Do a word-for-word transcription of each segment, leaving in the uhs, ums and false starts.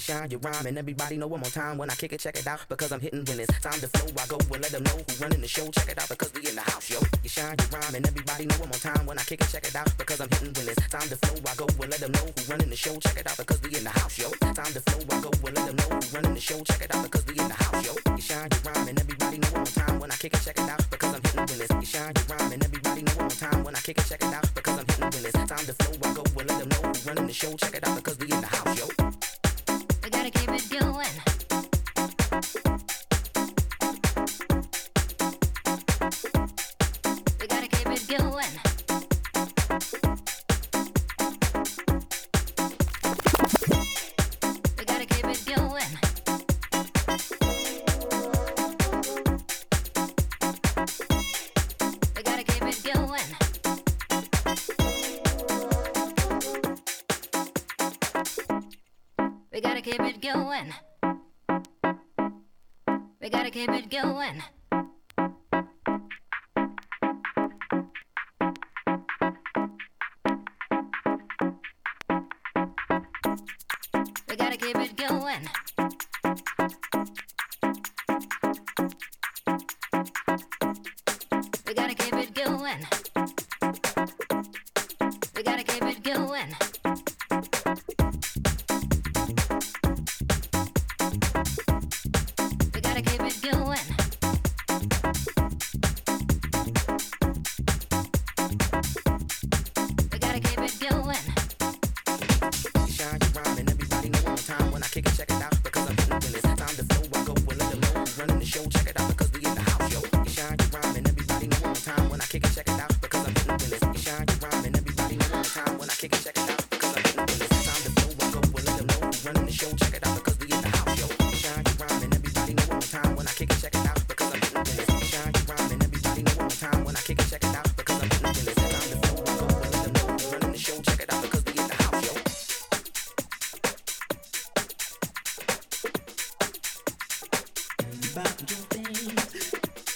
shine, you rhyme, and everybody know one more time when I kick it, check it out, because I'm hitting when it's time to flow. I go and let them know who running the show, check it out, because we in the house, yo. You shine, you rhyme, and everybody know one more time when I kick it, check it out, because I'm hitting when it's time to flow. I go and let them know who running the show, check it out, because we in the house, yo. Time to flow, I go and let them know who running the show, check it out, because we in the house, yo. You shine, you rhyme, and everybody know one more time when I kick it, check it out, because I'm hitting when it's. You shine, you rhyme, and everybody know one more time when I kick it, check it out, because I'm hitting when it's time to flow. I go and let them know who running the show, check it out, because we in the house, yo. We gotta keep it going. We gotta keep it going. We gotta keep it going. We gotta keep it going. We gotta keep it going. We gotta keep it going. We gotta keep it going. We gotta keep it going. We gotta keep it going. We gotta keep it going. We gotta keep it going. You shine, you rhyme, and everybody know one more time when I kick it, check it out, because I'm hitting when it's time to flow. I go and let them know who's running the show, check it out, because we in the house, yo. You shine, you rhyme, and everybody know one more time when I kick it, check it out, because I'm hitting when it's. You shine, you rhyme, and everybody know one more time when I kick it, check it out, because I'm hitting when it's time to flow. I go and let them know who's running the show, check it out, because we in the house, yo. You shine, you rhyme, and everybody know one more time when I kick it, check it out, because I'm hitting when it's. You shine, you rhyme, and everybody know one more time when I kick it, check it out, because I'm hitting when it's time to flow. I go and let them know who's running the show, check it out, because we in the house, yo. About to do things,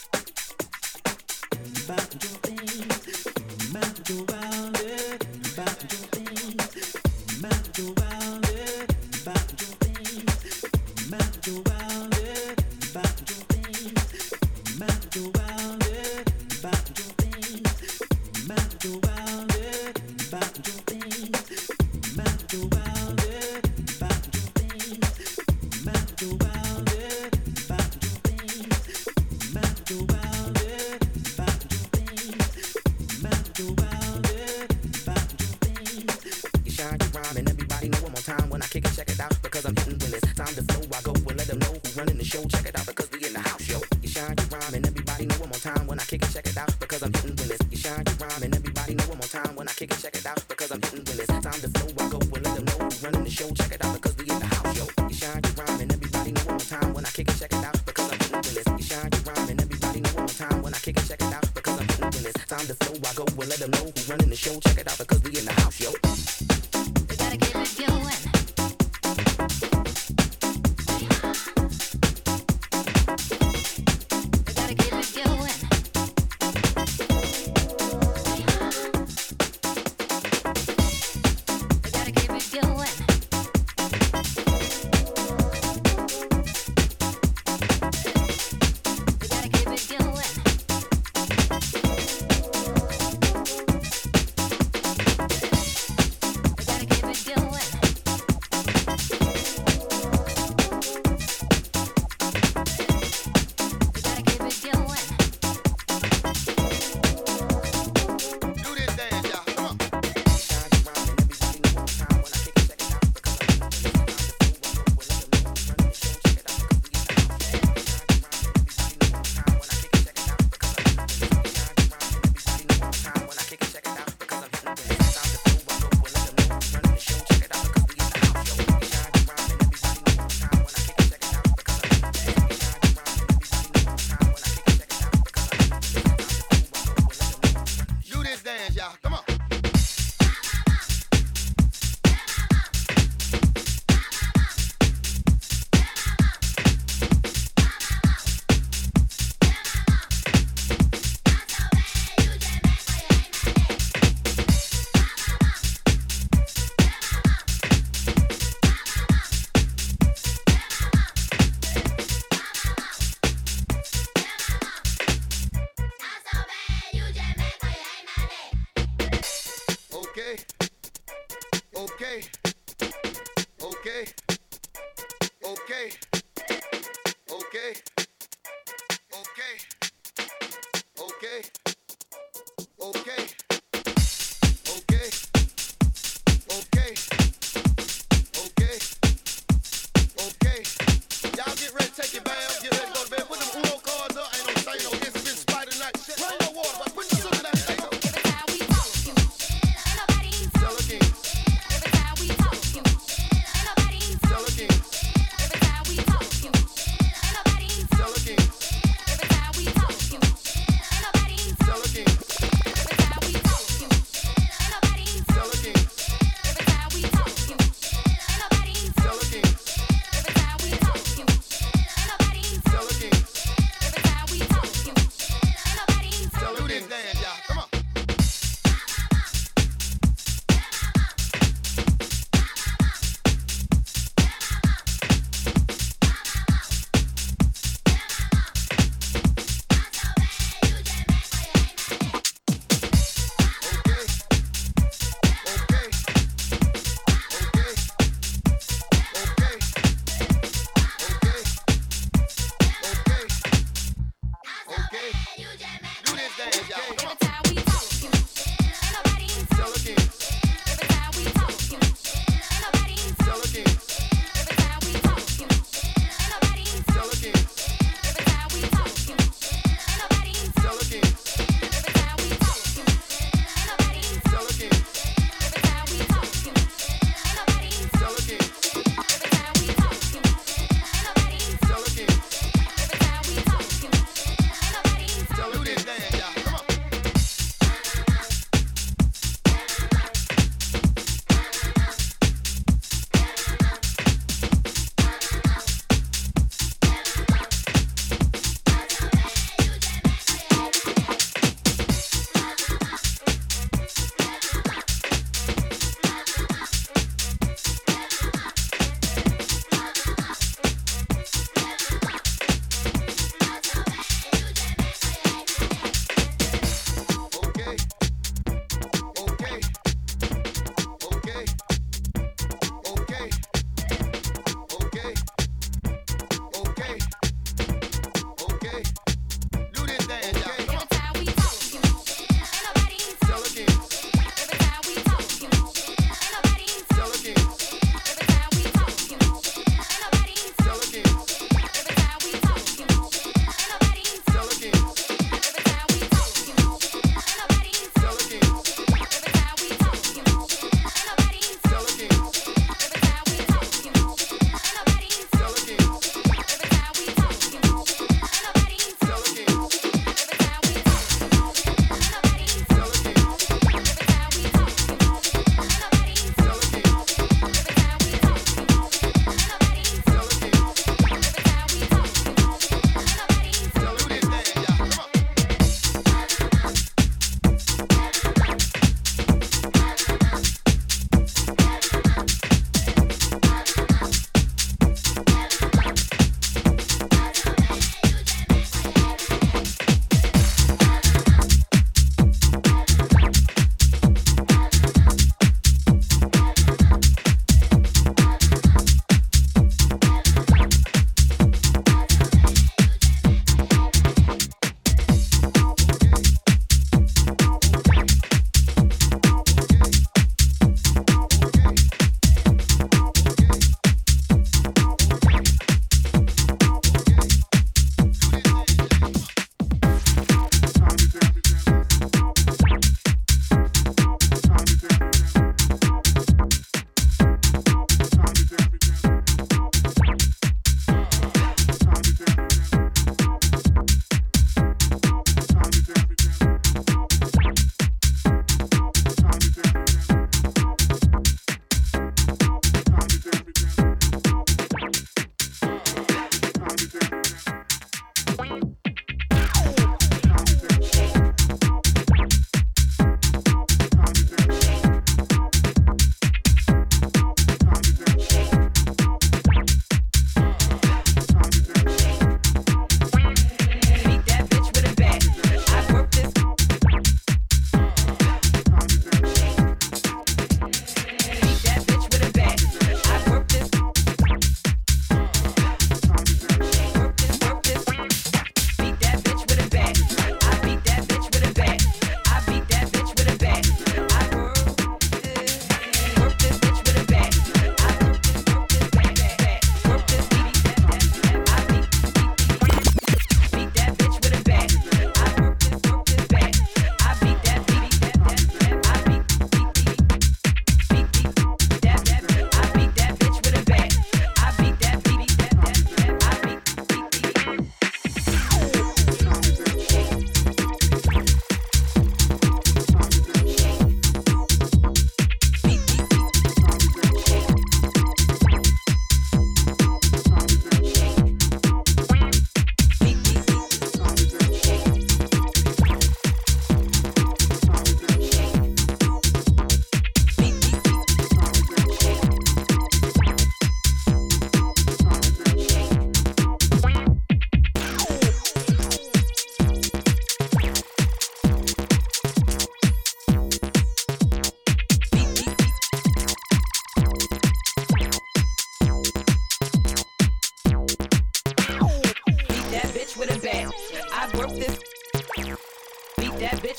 about to do things, about to do around it, about to do things, about to do around it, about to do things, about to do around it, about to do things, about to do around it, about to do things, about to do around it, about to do things, about to do around it, about to do things, about to do around it, about to do things, about to do around it, about to do things, about to do around it, about to do things. You shine, you rhyme, and everybody know one more time when I kick it, check it out, because I'm hitting when it's time to flow. I go and let them know who running the show, check it out, because we in the house, yo. You shine, you rhyme, and everybody know one more time when I kick it, check it out, because I'm hitting when it's. You shine, you rhyme, and everybody know one more time when I kick it, check it out, because I'm hitting when it's time to flow. I go and let them know who running the show, check it out, because we in the house, yo. You shine, you rhyme, and everybody know one more time when I kick it, check it out, because I'm hitting when it's. You shine, you rhyme, and everybody know one more time when I kick it, check it out, because I'm hitting when it's time to flow. I go and let them know who running the show, check it out, because we in the house, yo. We gotta keep it going. We gotta keep it going. We gotta keep it going. We gotta keep it going. We gotta keep it going. We gotta keep it going. Do this dance, y'all. Come on. You shine, you rhyme, and everybody know one more time when I kick it, check it out, because I'm hitting when it's time to flow. I go and let them know who's running the show, check it out, because we in the house, yo. You shine, you rhyme, and everybody know one more time when I kick it, check it out, because I'm hitting when it's. You shine, you rhyme, and everybody know one more time when I kick it, check it out, because I'm hitting when it's time to flow. I go and let them know who's running the show, check it out, because we in the house, yo. You shine, you rhyme, and everybody know one more time when I kick it, check it out, because I'm hitting when it's. You shine, you rhyme, and everybody know one more time when I kick it, check it out, because I'm hitting when it's time to flow. I go and let them know who's running the show, check it out, because we in the house, yo. Do this dance, y'all. Come on. Okay. Okay. Okay. Okay. Okay. Okay. Okay. Okay. Okay. Okay. Okay. Okay. Y'all get ready to take your bath, get ready to go to bed. Put them Uno cards up. Ain't no say no instant spider night. Run your water, but put your sugar down. There you go. Every time we talk, you ain't nobody Tell again. Every time we talk, you ain't nobody Tell again. Every time we talk, you ain't nobody Tell again. Every time we talk, you ain't nobody Tell again. Every time we talk, you ain't nobody Tell again. Every time we talk, you ain't nobody Tell again. Every time we talk, you ain't nobody Tell again. Every time we talk, you ain't nobody Tell do this dance, y'all. Come on. Okay. Okay. Okay. Okay. Okay. Okay. Do this dance, y'all. Come on. Every time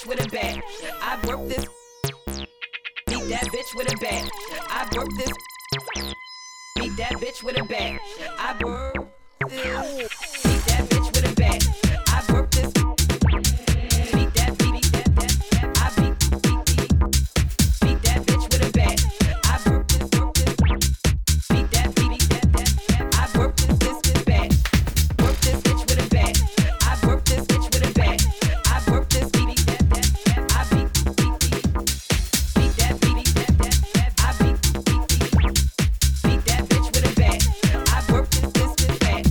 bitch with a bag. I work this. Beat that bitch with a bag. I work this. Beat that bitch with a bag. I work this. Beat that bitch with a bag. I work this. Beat that, beat, beat that, that, that. I beat, beat, beat, beat that bitch with a bag. I work this, work this. Beat that, beat, beat that, that, that. I work this, this, this bag. Work this bitch with a bag. I work this bitch with a bag. I work this, beat, beat that, that, that. I beat, beat, beat, beat that, beat, beat that, that, that. I beat, beat, beat, beat that bitch with a bag. I work this, this, this bag.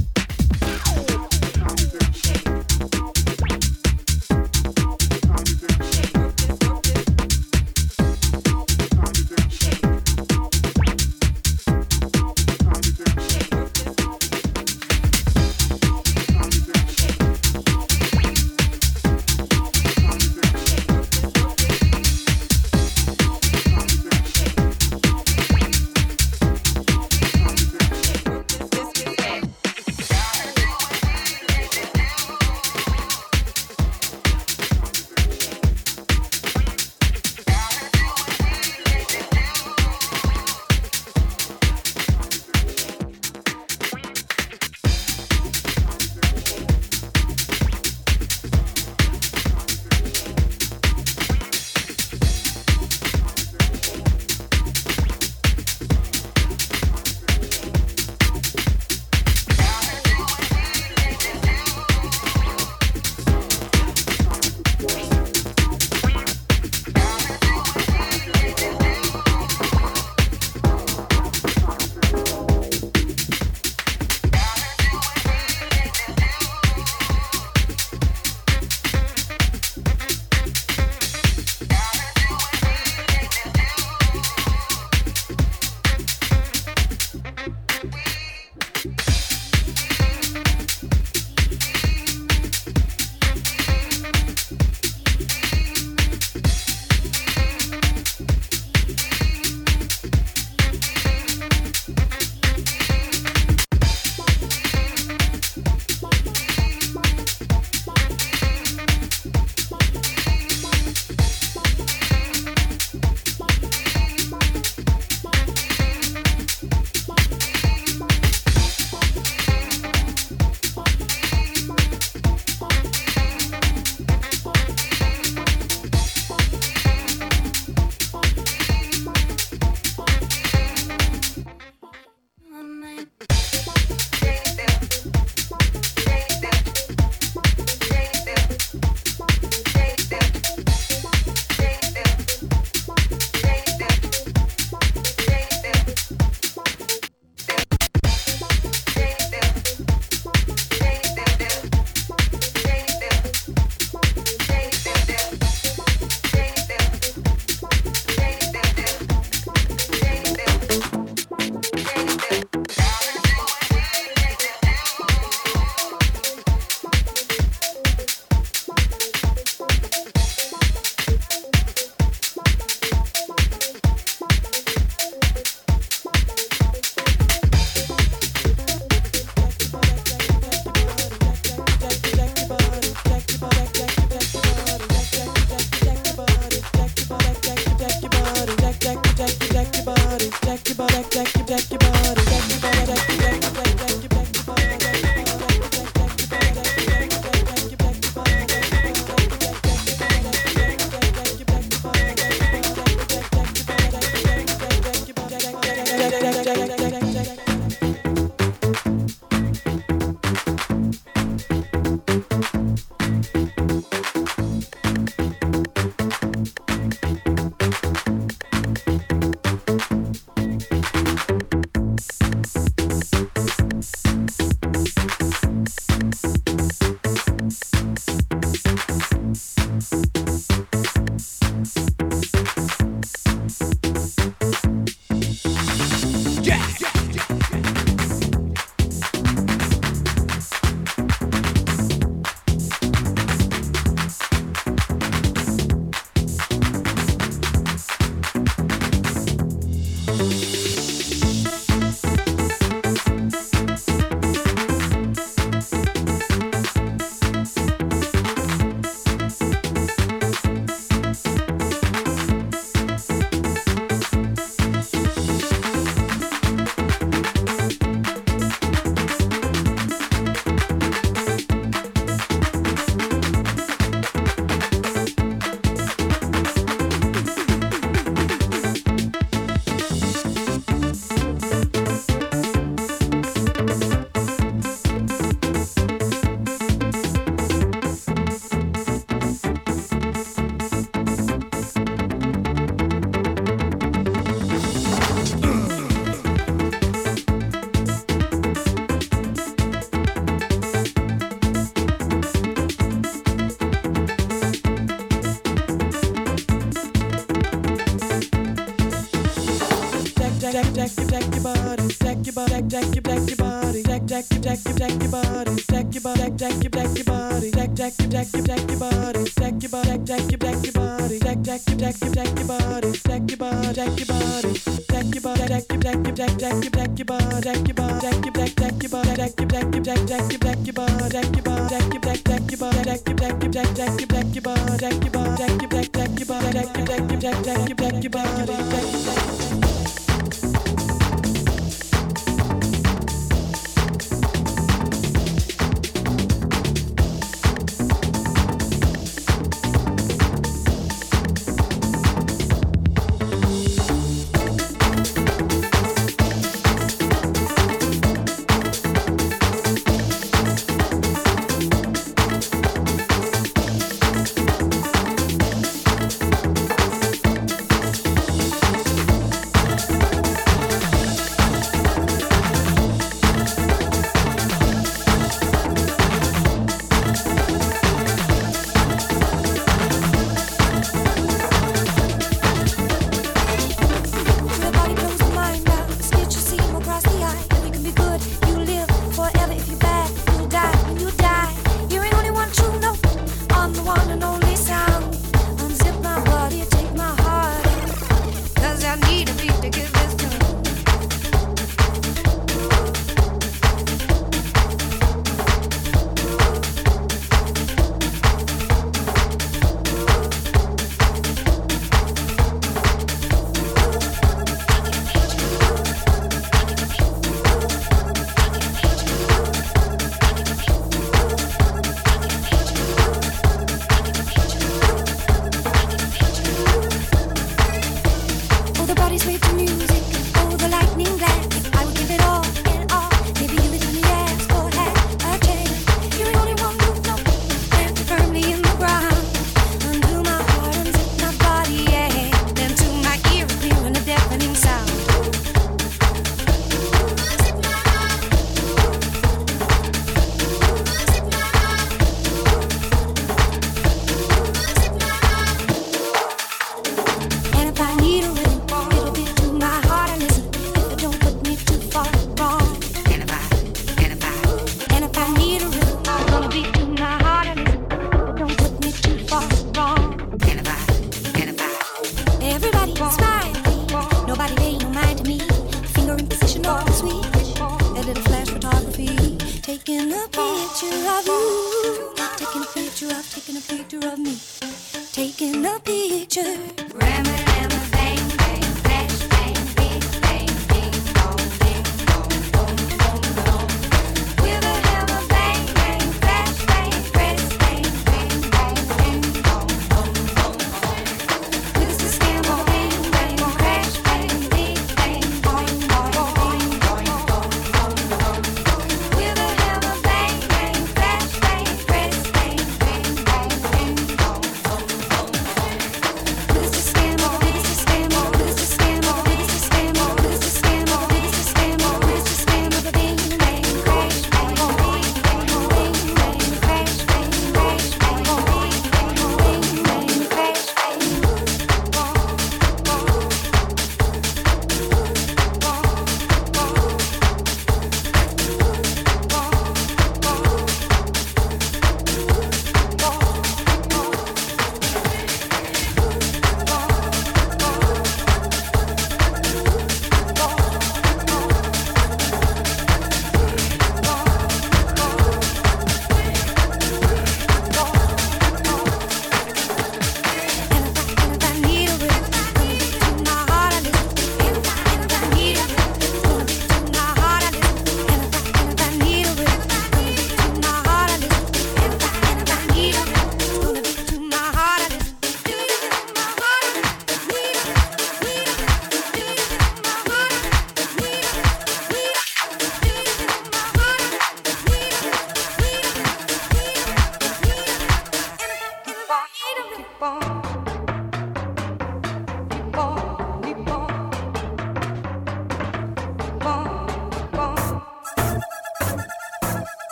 Scam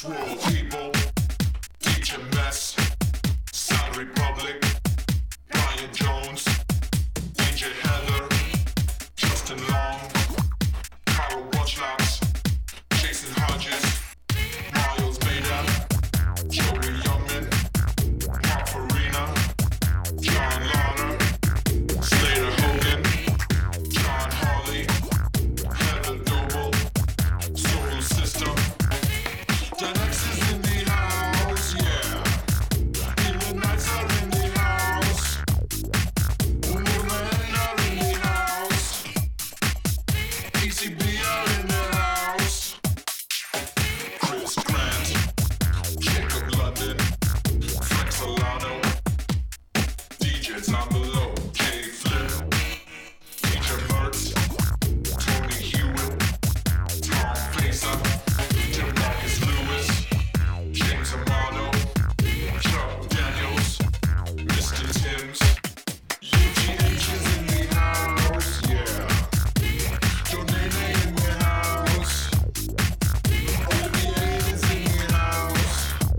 Swole people, D J Mess, Sound Republic, Brian Jones, D J Heather, Justin Long, Carol Watchlocks, Jason Hodges, Miles Maida, Joey Youngman, Mark Farina, John Lauder, Slater Hogan, John Harley, Heather Doble, Solar System. Gen X is in the house, yeah. Illuminates are in the house. Women are in the house. E C B are in the house. Chris Grant, Jacob London, Frank Solano, D J Zambalo, Jay Flip, D J Mertz, Tony Hewitt, Tom Facer, Jim Marcus Lewis, James Amano, Chuck Daniels, Mister Timms, U G H is in the house, yeah. Joe Nene in the house, Olivier is in the house,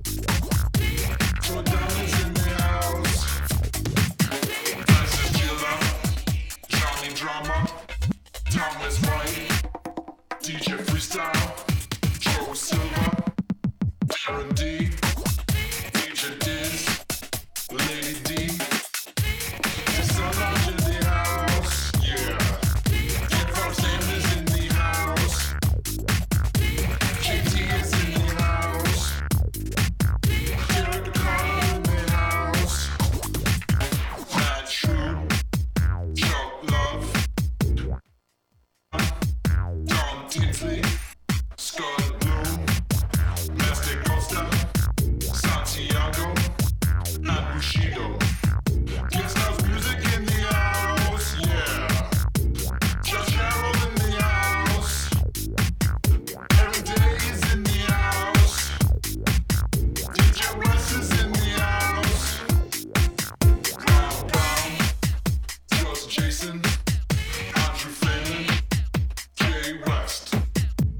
Jordan is in the house, Francis Gilla, Johnny Drama, Thomas White, D J Freestyle, Joe Silva, Sharon D, D J Diz, Lady D, Solange in the house, yeah. Dick Van Zandt is in the house, J T is in the house, Derek Carter in the house, Matt Shrew, Chuck Love, Don Tinsley, Scott Bloom, Master Costa, Santiago, and Bushido. Kids House Music in the house, yeah. Josh Harold in the house. Every Day is in the house. D J West is in the house. Brown Brown, George Jason, Andrew Fleming, Jay West,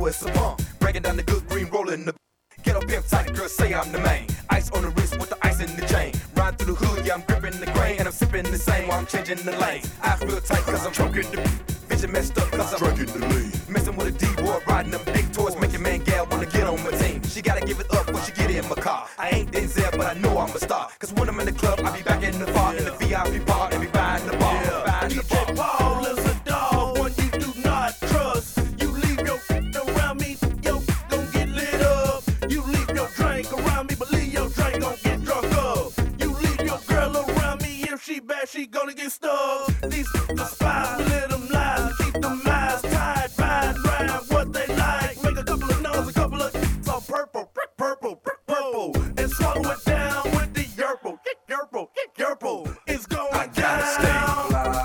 it's a pump. Breaking down the good green, rolling the ghetto pimp tight, girl say I'm the main. Ice on the wrist with the ice in the chain. Ride through the hood, yeah, I'm gripping the grain. And I'm sipping the same while I'm changing the lanes. Eyes real tight cause I'm choking the vision messed up cause I'm drinking the lean. Messing with a D-boy, riding up big toys, making man gal wanna get on my team. She gotta give it up when she get in my car. I ain't Denzel, but I know I'm a star. Cause when I'm in the club, I be back in the bar, in the V I P bar, and be buying the bar, yeah. Buying the bar. D J Paul is a dog, one you do not trust. You leave your around me, yo, gon' get lit up. You leave your drink around me, but leave your drink gon' get drunk up. You leave your girl around me, if she bad, she gonna get stuck. These the spies, we let them lie, keep them eyes tied, ride round what they like. Make a couple of no's, a couple of all purple, purple, purple, and swallow it down with the yerple, yerple, yerple. It's going I gotta down. Stay fly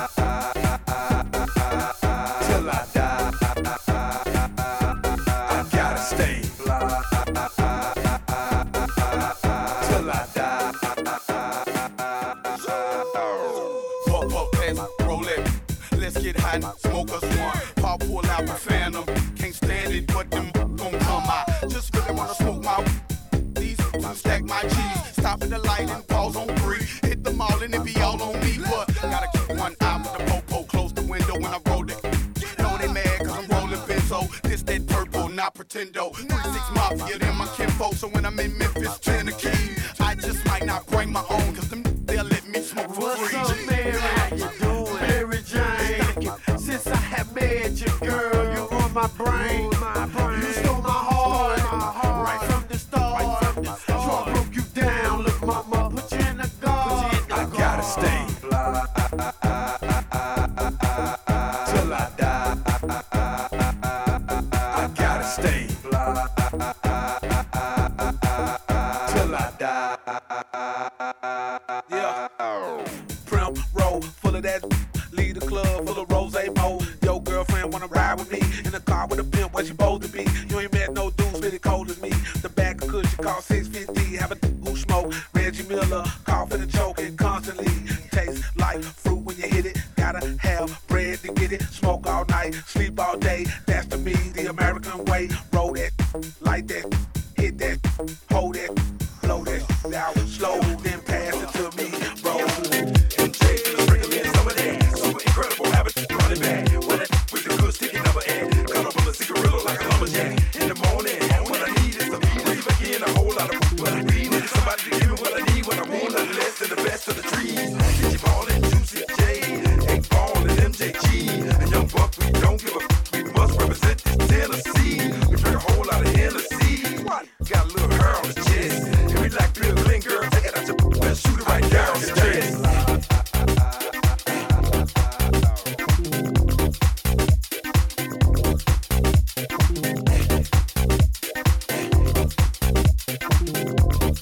till I die. I gotta stay fly till I die. Puff, puff, pass, roll it. Let's get high and smoke us one. Pop, pull out the phantom. Can't stand it, but them gon' come out. Just really wanna smoke my these to stack my cheese. Stop at the light and pause on three. Hit the mall and it be all on me. But gotta keep one eye with the popo. Close the window when I roll it. Know they mad cause I'm rolling benzo. This that purple, not pretendo. three six Mafia, them my kinfolk. So when I'm in Memphis, Tennessee, I just might not bring my own. Cause them they'll let me smoke for What's free. up, Mary? How you doing? Mary Jane. Since I have met you, girl, you on my brain. You stole my heart, right from the start. So I broke you down. Look, mama, put you in the guard. I gotta stay fly till I die. I gotta stay fly till I die. Yeah. Prim roll full of that. Lead the club full of rose mo. Yo, girlfriend wanna ride with me in the car with a pimp where she supposed to be. You ain't met no dudes really cold as me. The bag of cushion cost six fifty. Have a who smoke. Reggie Miller, coughing and choking constantly. Tastes like fruit when you hit it. Gotta have bread to get it. Smoke all night, sleep all day. That's to me the American way. Roll that, like that, hit that, hold that, blow that, down slow, then pass it to me. Roll. M J, sprinkle in some of that. Super incredible habit, running back. When it with the good sticky number eight. Cut up with a cigarillo like a lumberjack. In the morning, what I need is some breathe again, a whole lot of what I need. Need somebody to give me what I need when I want nothing less than the best of the trees. D J Ball and Juicy J, Egg Ball and M J G. And Young Buck, we don't give a f- we must represent this Tennessee. We drink a whole lot of Hennessy. What? Got a little hair on the chest. And we like Bill Clinton, girl, take it out your well, shoot it right down the chest. Thank you.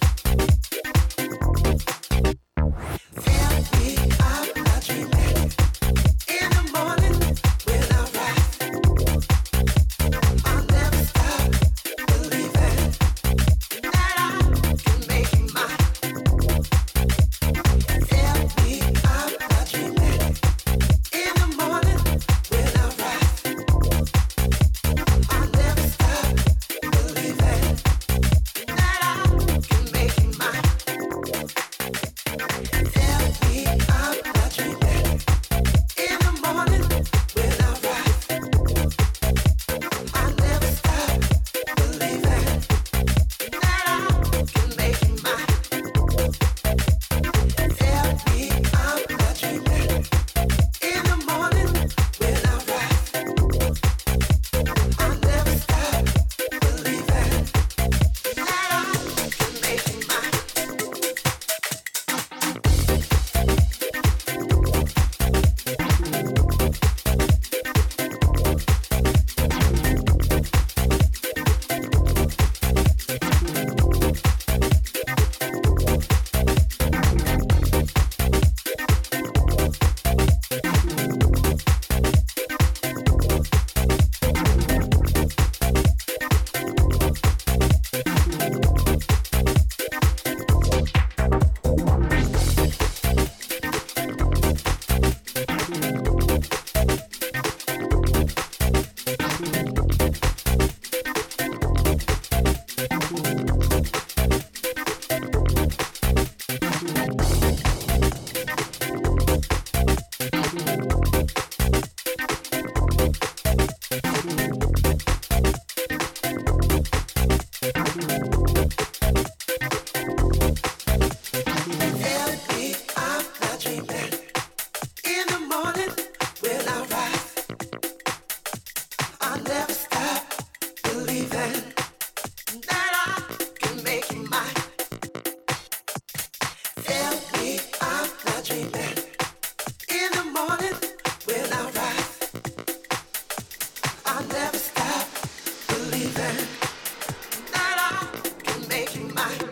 believing that I can make you mine.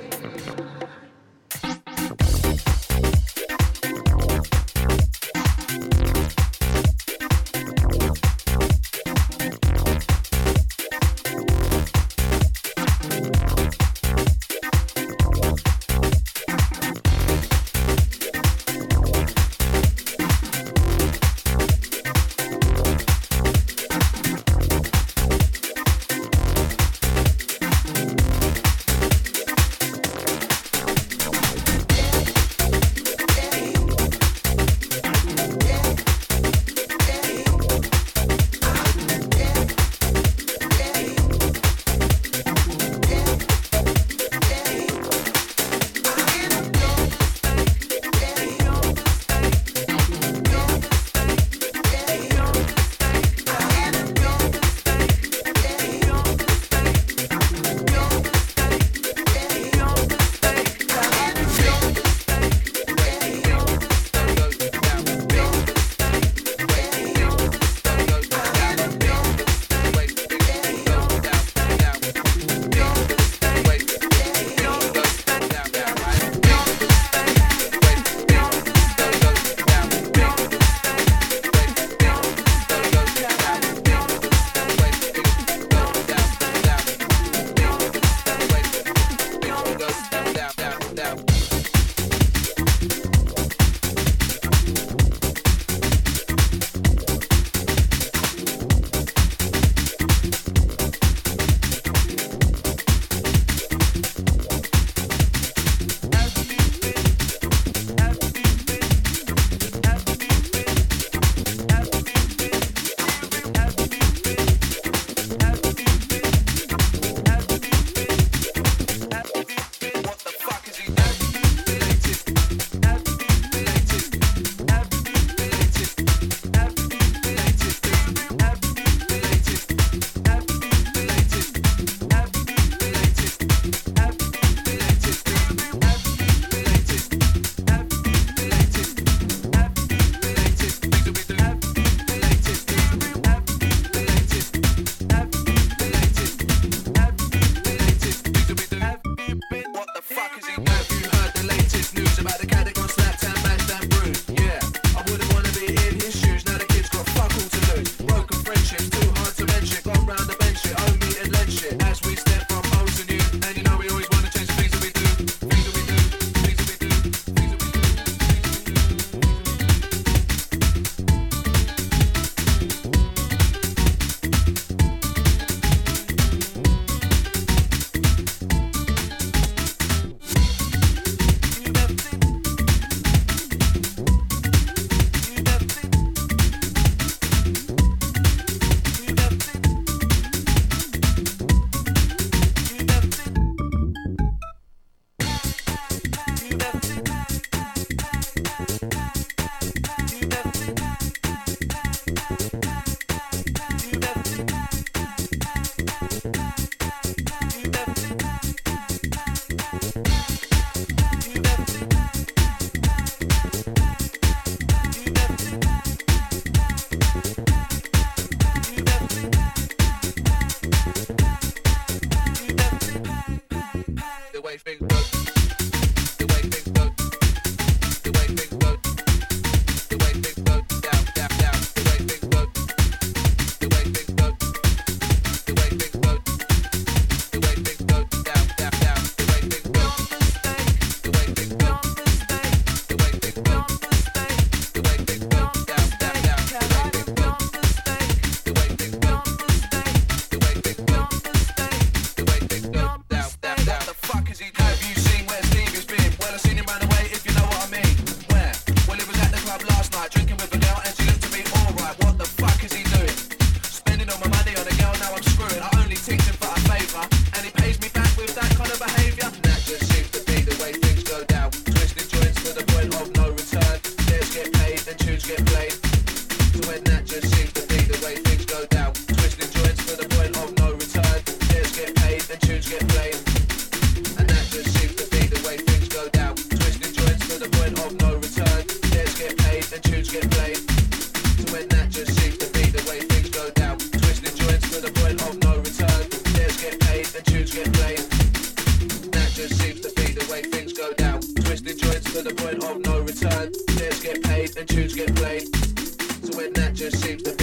the shape, the